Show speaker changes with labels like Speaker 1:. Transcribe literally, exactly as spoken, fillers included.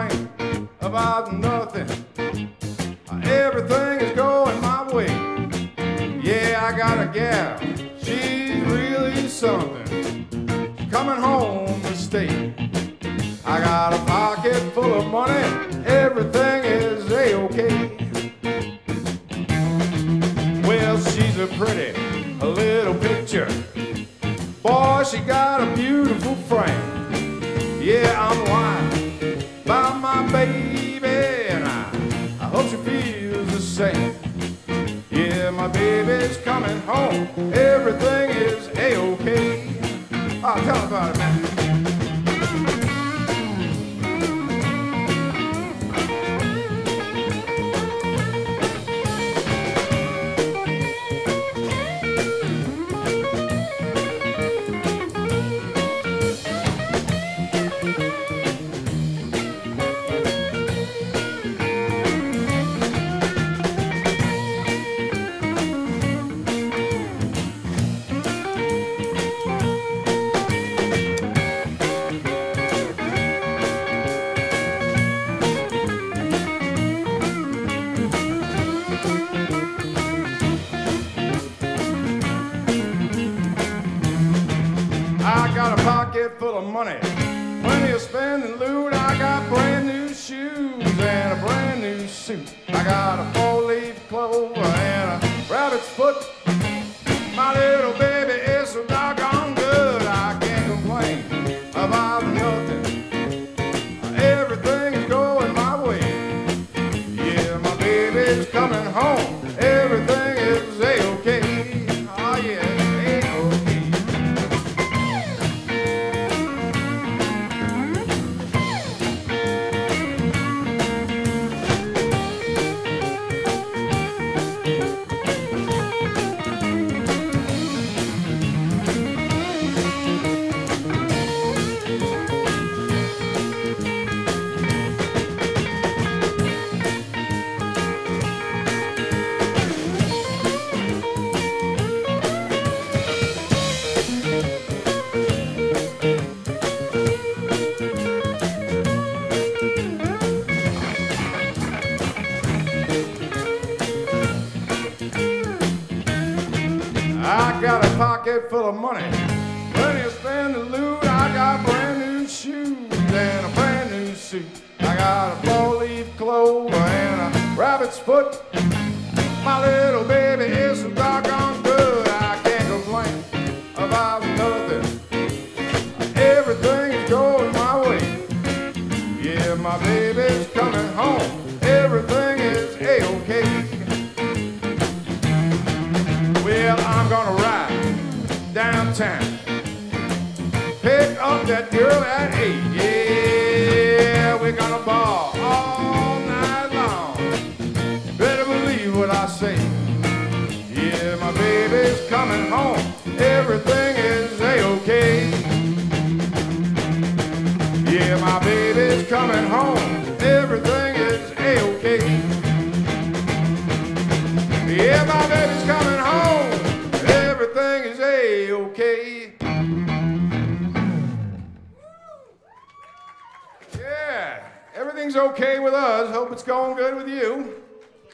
Speaker 1: complain about nothing. Everything is going my way. Yeah, I got a gal, she's really something. She's coming home to stay. I got a pocket full of money, everything is A-okay. Well, she's a pretty a little picture. Boy, she got a beautiful frame. Yeah, I'm wild by my baby, and I, I hope she feels the same. Yeah, my baby's coming home, everything is A-okay. Oh, tell me about it, man. I got a pocket full of money, plenty of spending loot. I got brand new shoes and a brand new suit. I got a four-leaf clover and a rabbit's foot. My little baby is so doggone good, I can't complain about nothing. Everything is going my way. Yeah, my baby's coming home, everything is A-okay. Oh yeah. I got a pocket full of money, plenty of spending loot. I got brand new shoes and a brand new suit. I got a four-leaf clover and a rabbit's foot. My little baby is so doggone good, I can't complain about nothing. Everything is going my way. Yeah, my baby's coming home, everything is A-okay. Well, I'm gonna ride downtown, pick up that girl at eight. Yeah, we're gonna ball all night long. Better believe what I say. Yeah, my baby's coming home, everything is A-okay. Yeah, my baby's coming home, everything is A-okay. Yeah, my baby's coming home, everything is A-okay. Yeah, everything's okay with us. Hope it's going good with you.